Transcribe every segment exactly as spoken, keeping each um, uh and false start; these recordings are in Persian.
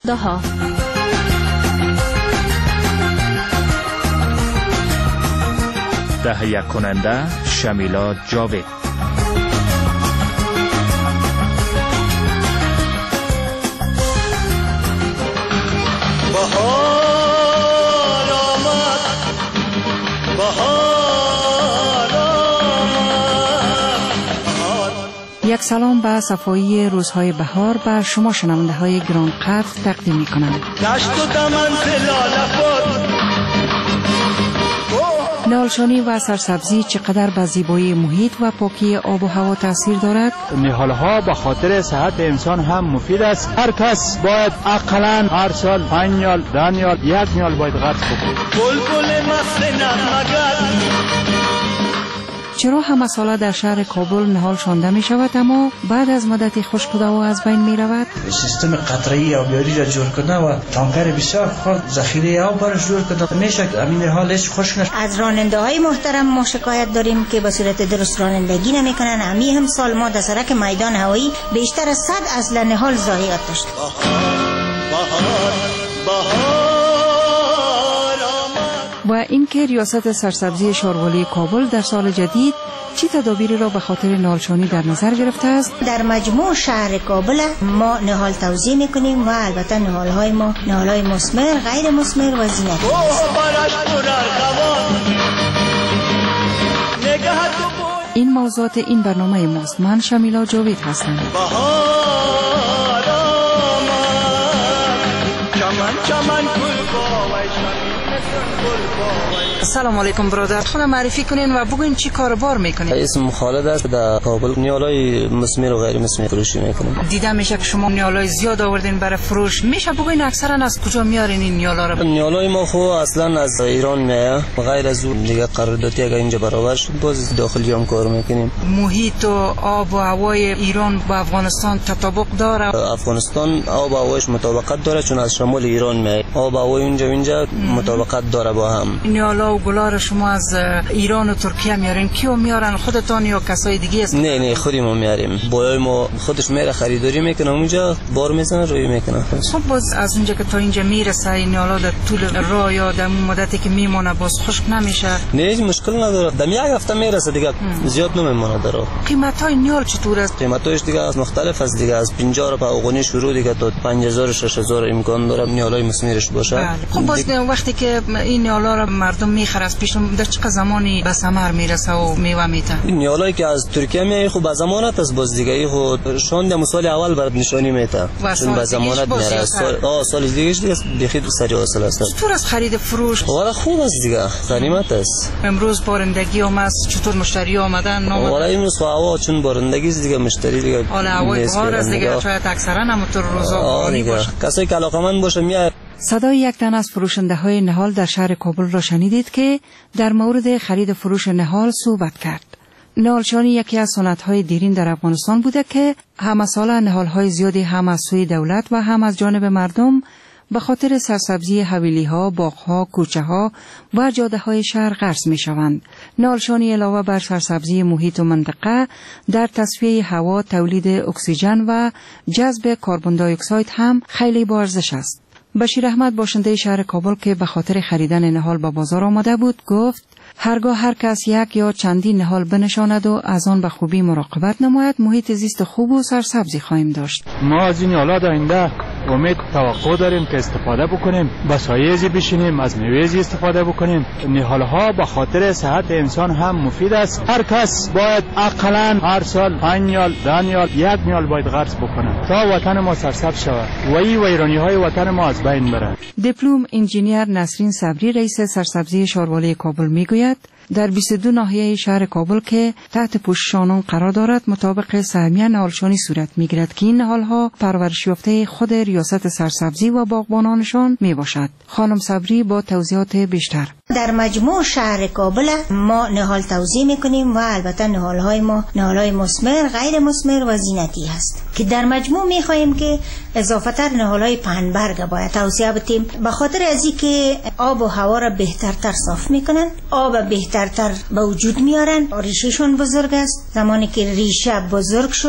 دها تهیه کننده شمیلا جاوید. بهار آمد، بهار آمد. یک سلام به صفایی روزهای بهار به شما شنونده های گران قدر تقدیم می کنم. دشت و دمن زلال بود، نهالشانی و سرسبزی چقدر به زیبایی محیط و پاکی آب و هوا تاثیر دارد؟ نهال‌ها به خاطر صحت انسان هم مفید است. هر کس باید اقلاً هر سال پنج نیال، ده نیال، یک نیال باید غرس بکنه. بلبل مست نغمه‌گر. چرا همه ساله در شهر کابل نهال شانده می شود اما بعد از مدتی خشک و از بین می رود؟ سیستم قطره‌ای آبیاری را جور کنه و تانکر بسیار خود ذخیره آب برش جور کنه میشه همین حال هیچ خشک نشه. از راننده های محترم ما شکایت داریم که به صورت درست رانندگی نمیکنن. همی هم سال ما در سرک میدان هوایی بیشتر از صد اصل نهال ضایعات داشت. بهار بهار و اینکه ریاست سرسبزی شاروالی کابل در سال جدید چی تدابیری را به خاطر نهالشانی در نظر گرفته است؟ در مجموع شهر کابل ما نهال توزیع میکنیم و البته نهال های ما نهال های مثمر، غیر مثمر و زینتی. این موضوعات این برنامه ماست. من شمیلا جاوید هستم. بهار آمد، چمن چمن گل باوی سلام علیکم برادر، خودم معرفی کنین و بگوین چی کار بار میکنین؟ اسم خالد است، در کابل نیالای مسمر و غیر مسمر فروشی میکنیم. دیدم میشه که شما نیالای زیاد آوردین برای فروش. میشه بگوین اکثرا از کجا میارین این نیالا رو؟ نیالای ما خو اصلا از ایران میاد، غیر از اون دیگه قراردادی اگه اینجا برابر شد باز داخلی هم کار میکنیم. محیط و آب و هوای ایران با افغانستان تطابق داره؟ افغانستان آب و هوایش مطابقت داره چون از شمال ایران میاد. آب و هوای اونجا اینجا مطابقت داره با هم. نیالا و گلار شما از ایران و ترکیه میارین؟ کیو میارن، خودتان یا کسای دیگه است؟ نه نه خودی ما میاریم. بایای ما خودش میره خریداری میکنه اونجا بار میزنه روی میکنه. خب باز از اونجا که تا اینجا میرسه این نیالا در طول راه یا در مدتی که میمونه باز خشک نمیشه؟ نه هیچ مشکل نداره، در یک هفته میرسه دیگه. ام. زیاد نمیمونه داره. قیمت های نیال چطور است؟ قیمت هایش دیگه از مختلف است دیگه، از پنجاه روپیه افغانی شروع دیگه تا پنج هزار شش هزار امکان داره نیالای مسمیرش باشه. بله. خب باز دیگه وقتی که این نیالا رو مردم میخره از پیش در چه زمانی به ثمر میرسه و میوه میته؟ این نیالایی که از ترکیه میای خب به ضمانت است باز دیگه. خود شوند سال اول برات نشانی میته چون به ضمانت میره. سال آ سال دیگه دیگه بخیر سری اصل است. چطور از خرید فروش؟ والا خوب است دیگه، غنیمت است. امروز بارندگی هم است، چطور مشتری آمدن نامدن؟ والا امروز هوا چون بارندگی دیگه مشتری دیگه حالا هوای بهار است دیگه، شاید اکثرا همونطور روزا بارانی باشه. کسایی که علاقمند باشه میاد. صدای یک تن از فروشنده های نهال در شهر کابل را شنیدید که در مورد خرید و فروش نهال صحبت کرد. نهالشانی یکی از سنت های دیرین در افغانستان بوده که همه ساله نهال های زیادی هم از سوی دولت و هم از جانب مردم به خاطر سرسبزی حویلی ها، باغ ها، کوچه ها و جاده های شهر غرس می شوند. نهالشانی علاوه بر سرسبزی محیط و منطقه در تصفیه هوا، تولید اکسیژن و جذب کربن دی اکساید هم خیلی با ارزش است. بشیر احمد باشنده شهر کابل که به خاطر خریدن نهال به بازار آمده بود گفت هرگاه هر کس یک یا چندین نهال بنشاند و از آن به خوبی مراقبت نماید محیط زیست خوب و سرسبزی خواهیم داشت. ما از این اولاد آینده امید توقع داریم که استفاده بکنیم، با سایه‌زی بشینیم، از میوه‌زی استفاده بکنیم. نهال‌ها به خاطر صحت انسان هم مفید است. هر کس باید اقلاً هر سال پنج نیال، ده نیال، یک نیال باید غرس بکنه تا وطن ما سرسبز شود و این ویرانی‌های وطن ما از بین بره. دیپلم انجینیر نسرین صبری رئیس سرسبزی شاروالی کابل میگوید در بیست و دو ناحیه شهر کابل که تحت پوشش آنان قرار دارد مطابق سهمیه نهالشانی صورت میگیرد که این نهالها پرورش یافته خود ریاست سرسبزی و باغبانانشان می باشد. خانم صبری با توضیحات بیشتر. در مجموع شهر کابل ما نهال توزیع میکنیم و البته نهال های ما نهال های مثمر، غیر مثمر و زینتی هست که در مجموع میخواهیم که اضافه تر نهال های پهنبرگ باید توزیع بدیم به خاطر از اینکه آب و هوا را بهترتر صاف میکنن، آب بهترتر به وجود میارن. ریشهشون بزرگ است، زمانی که ریشه بزرگ شد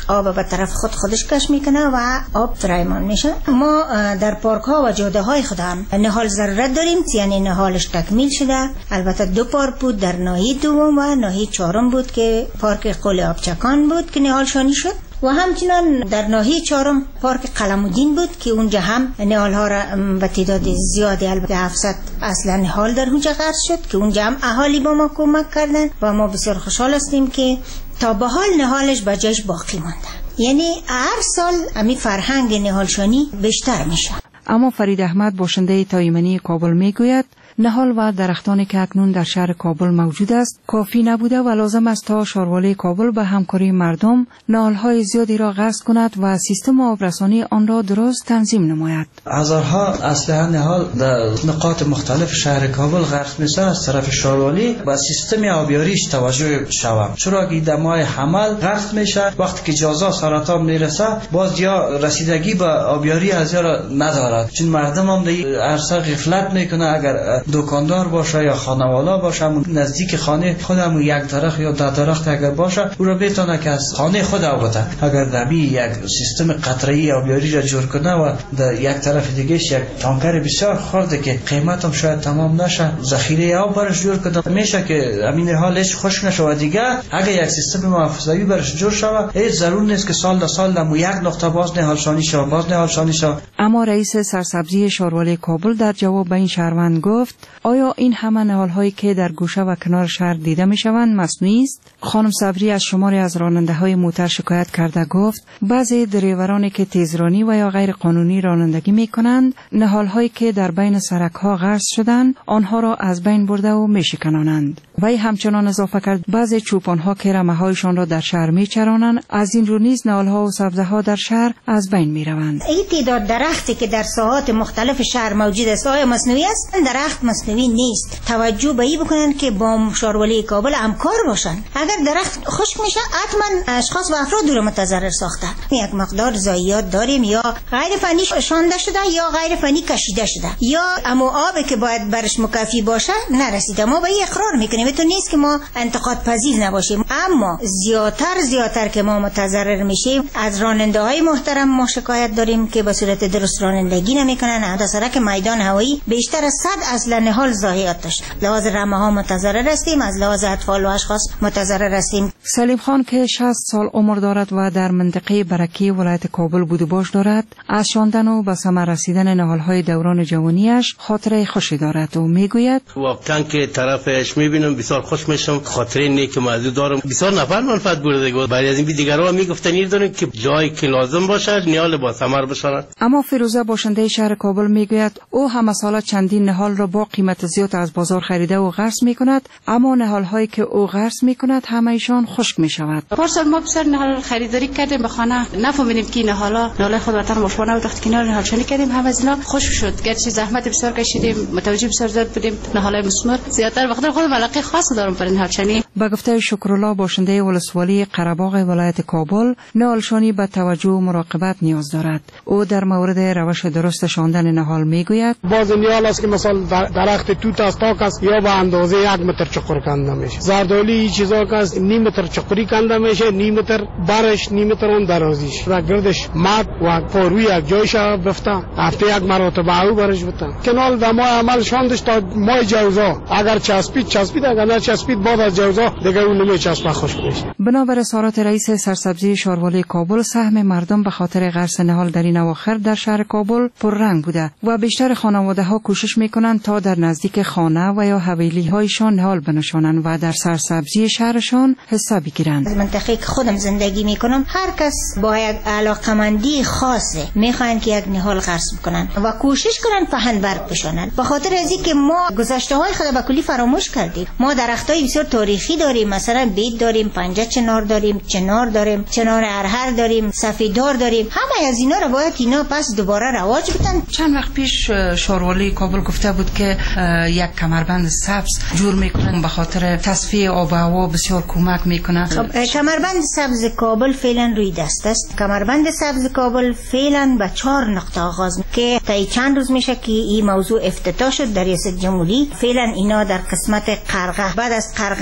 آب به طرف خود خودش کش میکنه و آب فرایمان میشه. ما در پارک ها و جاده های خود هم نهال ضرورت داریم، یعنی نهالش تکمیل شده. البته دو پارک بود، در ناحیه دوم و ناحیه چهارم بود که پارک قل آبچکان بود که نهال شانی شد، و همچنان در ناحیه چهارم پارک قلمودین بود که اونجا هم نهال ها را به تعداد زیادی، البته هفتصد اصلا نهال در اونجا قرض شد که اونجا هم اهالی با ما کمک کردن و ما بسیار خوشحال هستیم که تا به حال نهالش با جایش باقی مانده. یعنی هر سال امی فرهنگ نهالشانی بیشتر میشه. اما فرید احمد باشنده تایمنی کابل میگوید نهال و درختانی که اکنون در شهر کابل موجود است کافی نبوده و لازم است تا شاروالی کابل به همکاری مردم نهال‌های زیادی را قصد کند و سیستم آبرسانی آن را درست تنظیم نماید. هزارها اسلحه نهال در نقاط مختلف شهر کابل غرق میشه از طرف شاروالی و سیستم آبیاریش توجه شود، چرا که در ماه حمل غرق میشه. وقتی که جازا سرطان میرسه باز یا رسیدگی به آبیاری از را ندارد، چون مردم هم در عرصه غفلت میکنه. اگر دکاندار باشه یا خانوالا باشه، همون نزدیک خانه خودمون یک درخت یا ده درخت اگر باشه او را بتونه که از خانه خود آورده. اگر دبی یک سیستم قطره‌ای آبیاری را جور کنه و در یک طرف دیگهش یک تانکر بسیار خرده که قیمت هم شاید تمام نشه ذخیره آب برش جور کنه، میشه که امین حالش خشک نشه. و دیگه اگر یک سیستم محافظوی برش جور شود هیچ ضرور نیست که سال در سال در یک نقطه باز نهالشانی شه باز نهالشانی شه. اما رئیس سرسبزی شاروالی کابل در جواب به این شهروند گفت آیا این همه نهال‌هایی که در گوشه و کنار شهر دیده می‌شوند مصنوعی است؟ خانم صبری از شماری از راننده‌های موتر شکایت کرده گفت بعضی دریورانی که تیزرانی و یا غیر قانونی رانندگی می‌کنند نهال‌هایی که در بین سرک‌ها غرس شدند آنها را از بین برده و می‌شکنانند. وی همچنان اضافه کرد بعضی چوپان‌ها که رمه‌هایشان را در شهر می‌چرانند از این رو نیز نهال‌ها و سبزه‌ها در شهر از بین می‌روند. این تعداد درختی که در ساحات مختلف شهر موجود است آیا مصنوعی است؟ درخت مصنوعی نیست. توجه به این بکنن که با شاروالی کابل همکار باشن. اگر درخت خشک میشه حتما اشخاص و افراد رو متضرر ساختن. یک مقدار ضایعات داریم، یا غیر فنی شانده شده یا غیر فنی کشیده شده، یا اما آبی که باید برش مکفی باشه نرسیده. ما به این اقرار میکنیم، تو نیست که ما انتقاد پذیر نباشیم، اما زیادتر زیادتر که ما متضرر میشیم از راننده های محترم ما شکایت داریم که به صورت درست رانندگی نمیکنن. از سرک میدان هوایی بیشتر از صد اصل نهال ضایعات داشت. لحاظ رمه ها متضرر هستیم، از لحاظ اطفال و اشخاص متضرر هستیم. سلیم خان که شصت سال عمر دارد و در منطقه برکی ولایت کابل بود و باش دارد، از شاندن و به ثمر رسیدن نهال‌های دوران جوانیش خاطره خوشی دارد و میگوید واقعا که طرفش میبینم بسیار خوش میشم، خاطره نیک موضوع دارم. بسیار نفر منفعت برده. برای از این دیگران میگفتن این دارن که جایی که لازم باشه نهال با ثمر بشن. اما فیروزه باشنده شهر کابل میگوید او هم سال چندین نهال را با قیمت زیاد از بازار خریده و غرس میکند، اما نهال هایی که او غرس میکند همه ایشان خشک میشود. پارسال ما بسیار نهال خریداری کردیم به خانه، نفهمیدیم که نهالا نهال خود وطن مشوانه و وقتی کنار نهال شنی کردیم هم از اینا خشک شد. گرچه زحمت بسیار کشیدیم، متوجه بسیار زیاد بودیم، نهالای مسمر زیادتر وقت خود علاقه خاص دارم پر نهال شنی. با گفته شکرالله باشنده ولسوالی قره‌باغ ولایت کابل، نهال شانی به توجه و مراقبت نیاز دارد. او در مورد روش درست شاندن نهال میگوید باز نهال است که مثلا درخت توت است تاک است یا به اندازه یک متر چقر کنده میشه. زردالی این چیزا که است نیم متر چقری کنده میشه، نیم متر برش، نیم متر اون درازیش و گردش مد و پاروی یک جایش بفته هفته یک مرتبه او برش بته. کنال دما عمل شاندش تا مای جوزا اگر چسبید چسبید، اگر نه چسبید بعد از جوزا دیگه اون نمیچسبه خشک میشه. بنابر اظهارات رئیس سرسبزی شاروالی کابل، سهم مردم به خاطر غرس نهال در این اواخر در شهر کابل پررنگ بوده و بیشتر خانواده ها کوشش میکنند تا در نزدیک خانه و یا حویلی هایشان نهال بنشانند و در سرسبزی شهرشان حصه بگیرند. از منطقه که خودم زندگی میکنم هر کس با یک علاقمندی خاصه میخواین که یک نهال غرس بکنن و کوشش کنن پهن برگ بشانن. به خاطر از اینکه ما گذشته های خود به کلی فراموش کردیم. ما درختای بسیار تاریخی داریم، مثلا بید داریم، پنجه چنار داریم، چنار داریم، چنار ارهر داریم، سفیدار داریم. همه از اینا رو باید اینا پس دوباره رواج بدن. چند وقت پیش شاروالی کابل گفته بود که یک کمربند سبز جور میکنن به خاطر تصفیه آب و هوا بسیار کمک میکنه. کمربند سبز کابل فعلا روی دست است. کمربند سبز کابل فعلا به چهار نقطه آغاز که تا چند روز میشه که این موضوع افتتاح شد در ریاست جمهوری. فعلا اینا در قسمت قرغه، بعد از قرغه اینا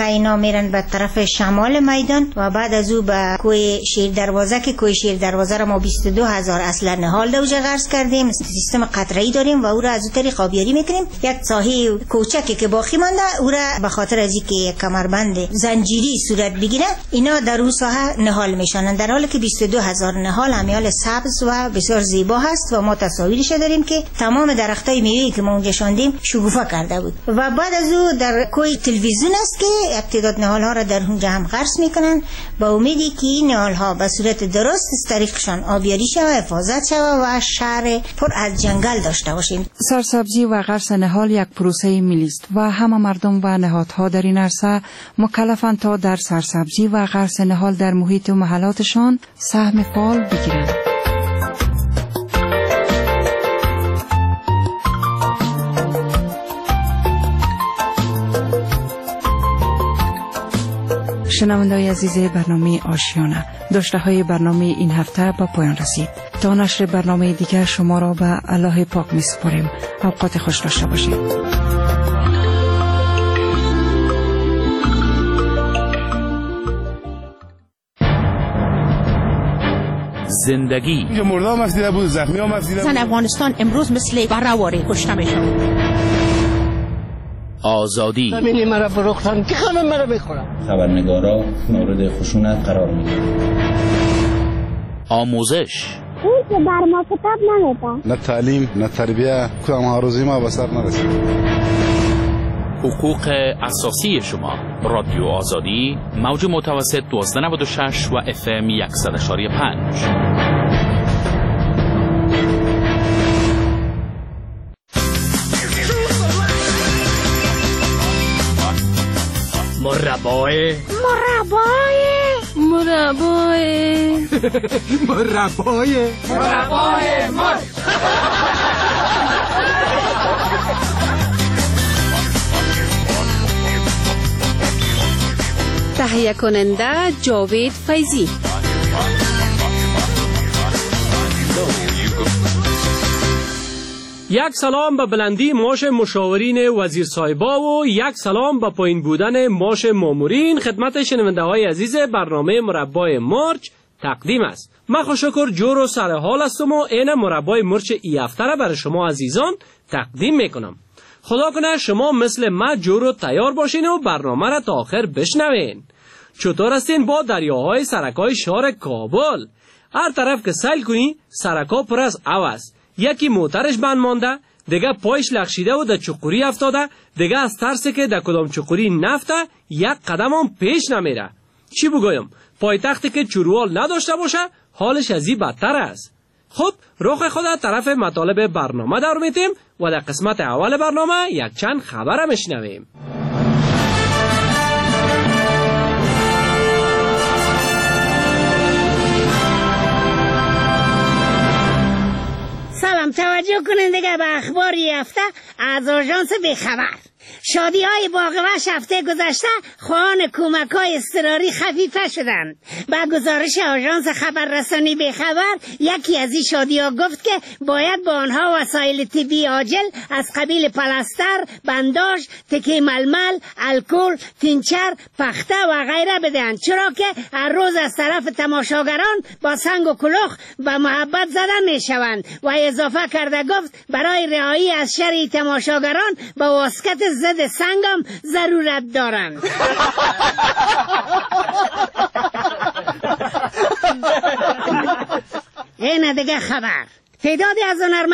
میرن به طرف شمال میدان و بعد از او به کوی شیر دروازه که کوی شیر دروازه را ما بیست و دو هزار اصلا نهال دوجه غرس کردیم. سیستم قطره‌ای داریم و او را از اون طریق آبیاری میکنیم. یک ساحه کوچکی که باقی مانده او را به خاطر از اینکه کمربند زنجیری صورت بگیره اینا در اون ساحه نهال میشنن، در حالی که بیست و دو هزار نهال همیال سبز و بسیار زیبا هست و ما تصاویرش داریم که تمام درختای میوه‌ای که ما اونجا شاندیم شکوفا کرده بود. و بعد از او در کوی تلویزیون است که ابتداد نهال ها را در اونجا هم غرس میکنن با امیدی که این نهال ها به صورت درست از طریقشان آبیاری شود، حفاظت شود و شهر پر از جنگل داشته باشیم. سرسبزی و غرس نهال یک پروسه ملی است و همه مردم و نهادها در این عرصه مکلفند تا در سرسبزی و غرس نهال در محیط و محلاتشان سهم فعال بگیرند. شنونده‌های عزیز برنامه آشیانه، داشته های برنامه این هفته به پایان رسید. تا نشر برنامه دیگر شما را به الله پاک می‌سپاریم. اوقات خوش داشته باشید. زندگی اینجا مرده هم افزیده بود، زخمی هم افزیده بود. زن افغانستان امروز مثل برهواری کشته میشن. آزادی زمینی مرا فروختن که خانم مرا بخورم. خبرنگارا مورد خشونت قرار میگیرن. آموزش اون که بر ما کتاب نمیده. نه تعلیم نه تربیه، کدام آرزوی ما به سر نرسید. حقوق اساسی شما. رادیو آزادی، موج متوسط دوازده نود و شش و اف ام صد و پنج. مربای مربای مربای مربای مربای مر تهیه کننده جاوید فیضی. یک سلام به بلندی معاش مشاورین وزیر صاحبا و یک سلام به پایین بودن معاش مامورین خدمت شنونده های عزیز برنامه مربای مرچ تقدیم است. من خوشکر جور و سر حال هستم و این مربای مرچ ای هفته را برای شما عزیزان تقدیم میکنم. خدا کنه شما مثل من جور و تیار باشین و برنامه را تا آخر بشنوین. چطور هستین با دریاهای سرکای شهر کابل؟ هر طرف که سیل کنی سرکا پر از آب است. یکی موترش بند مانده، دیگه پایش لغشیده و در چقوری افتاده، دیگه از ترسی که در کدام چقوری نفته یک قدم هم پیش نمیره. چی بگویم؟ پایتختی که چروال نداشته باشه حالش از این بدتر است. خب رخ خود طرف مطالب برنامه دار میتیم و در قسمت اول برنامه یک چند خبر میشنویم. سلام، توجه کنین دیگه به اخباری هفته از آژانس بیخبر. شادی های باغوش هفته گذشته خواهان کمک های اضطراری خفیفه شدند. با گزارش آژانس خبررسانی بیخبر یکی از این شادی ها گفت که باید با آنها وسایل طبی عاجل از قبیل پلاستر، بنداژ، تکه ململ، الکل، تینچر، پخته و غیره بدهند، چرا که هر روز از طرف تماشاگران با سنگ و کلوخ به محبت زده می شوند. و اضافه کرده گفت برای رهایی از شر تماشاگران با واسکت ضد سنگم ضرورت دارند. این دیگه خبر. تعدادی از هنرمندان